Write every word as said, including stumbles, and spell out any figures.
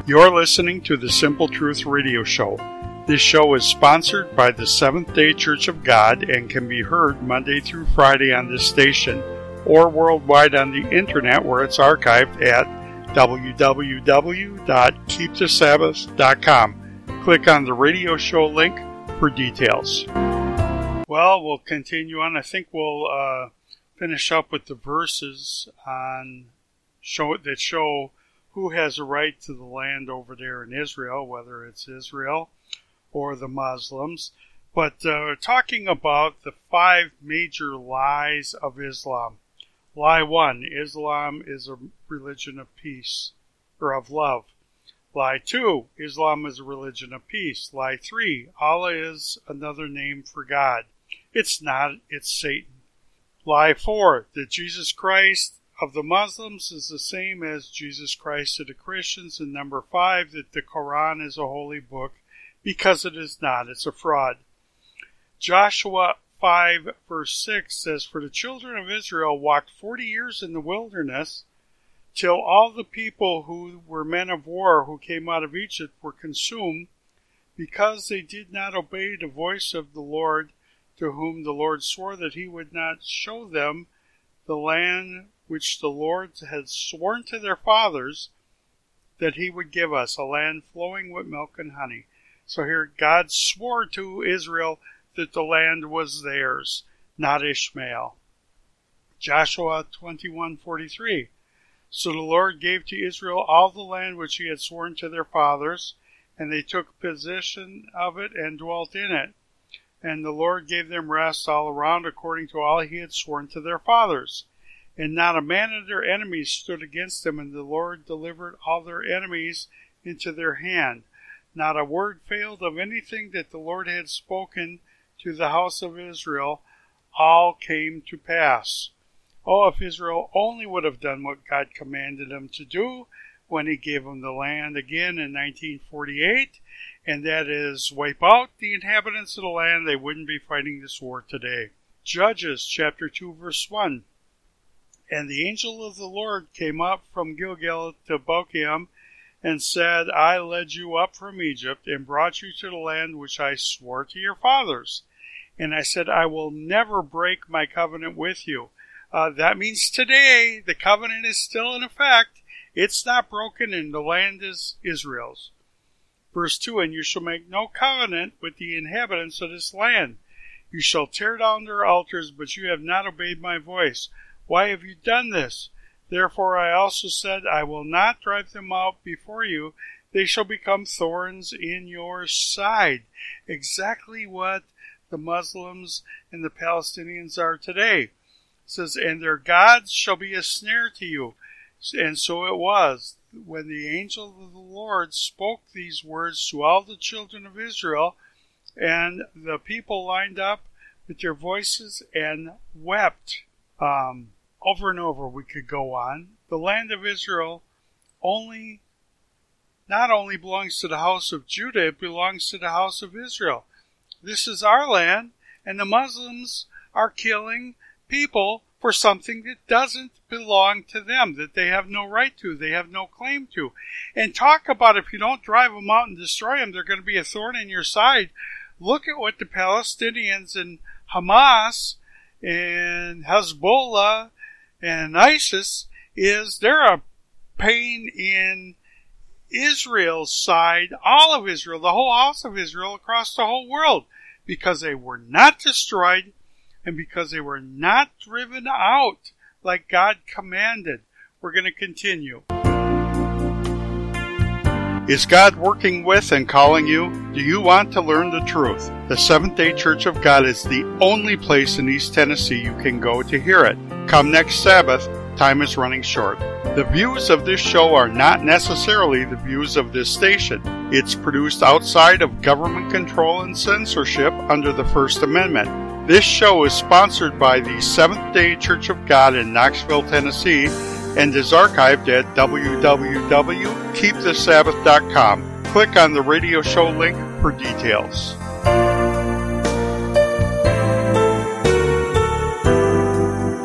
You're listening to the Simple Truth Radio Show. This show is sponsored by the Seventh-day Church of God and can be heard Monday through Friday on this station or worldwide on the internet where it's archived at w w w dot keep the sabbath dot com. Click on the radio show link for details. Well, we'll continue on. I think we'll uh, finish up with the verses on show that show who has a right to the land over there in Israel, whether it's Israel or the Muslims. But uh, talking about the five major lies of Islam. Lie one, Islam is a religion of peace, or of love. Lie two, Islam is a religion of peace. Lie three, Allah is another name for God. It's not, it's Satan. Lie four, that Jesus Christ of the Muslims is the same as Jesus Christ of the Christians. And number five, that the Quran is a holy book, because it is not, it's a fraud. Joshua five verse six says, for the children of Israel walked forty years in the wilderness, till all the people who were men of war who came out of Egypt were consumed, because they did not obey the voice of the Lord, to whom the Lord swore that he would not show them the land which the Lord had sworn to their fathers that he would give us, a land flowing with milk and honey. So here God swore to Israel that the land was theirs, not Ishmael. Joshua twenty-one forty-three. So the Lord gave to Israel all the land which he had sworn to their fathers, and they took possession of it and dwelt in it. And the Lord gave them rest all around according to all he had sworn to their fathers. And not a man of their enemies stood against them, and the Lord delivered all their enemies into their hand. Not a word failed of anything that the Lord had spoken to the house of Israel. All came to pass. Oh, if Israel only would have done what God commanded them to do when he gave them the land again in nineteen forty-eight, and that is wipe out the inhabitants of the land, they wouldn't be fighting this war today. Judges chapter two verse one. And the angel of the Lord came up from Gilgal to Bochim, and said, I led you up from Egypt, and brought you to the land which I swore to your fathers. And I said, I will never break my covenant with you. Uh, that means today, the covenant is still in effect. It's not broken, and the land is Israel's. Verse two, and you shall make no covenant with the inhabitants of this land. You shall tear down their altars, but you have not obeyed my voice. Why have you done this? Therefore I also said, I will not drive them out before you. They shall become thorns in your side. Exactly what the Muslims and the Palestinians are today. It says, and their gods shall be a snare to you. And so it was, when the angel of the Lord spoke these words to all the children of Israel, and the people lined up with their voices and wept. Um, over and over we could go on. The land of Israel only, not only belongs to the house of Judah, it belongs to the house of Israel. This is our land, and the Muslims are killing people for something that doesn't belong to them, that they have no right to, they have no claim to. And talk about if you don't drive them out and destroy them, they're going to be a thorn in your side. Look at what the Palestinians and Hamas and Hezbollah and ISIS is. They're a pain in Israel's side, all of Israel, the whole house of Israel across the whole world, because they were not destroyed and because they were not driven out like God commanded. We're going to continue. Is God working with and calling you? Do you want to learn the truth? The Seventh-day Church of God is the only place in East Tennessee you can go to hear it. Come next Sabbath. Time is running short. The views of this show are not necessarily the views of this station. It's produced outside of government control and censorship under the First Amendment. This show is sponsored by the Seventh-day Church of God in Knoxville, Tennessee, and is archived at w w w dot keep the sabbath dot com. Click on the radio show link for details.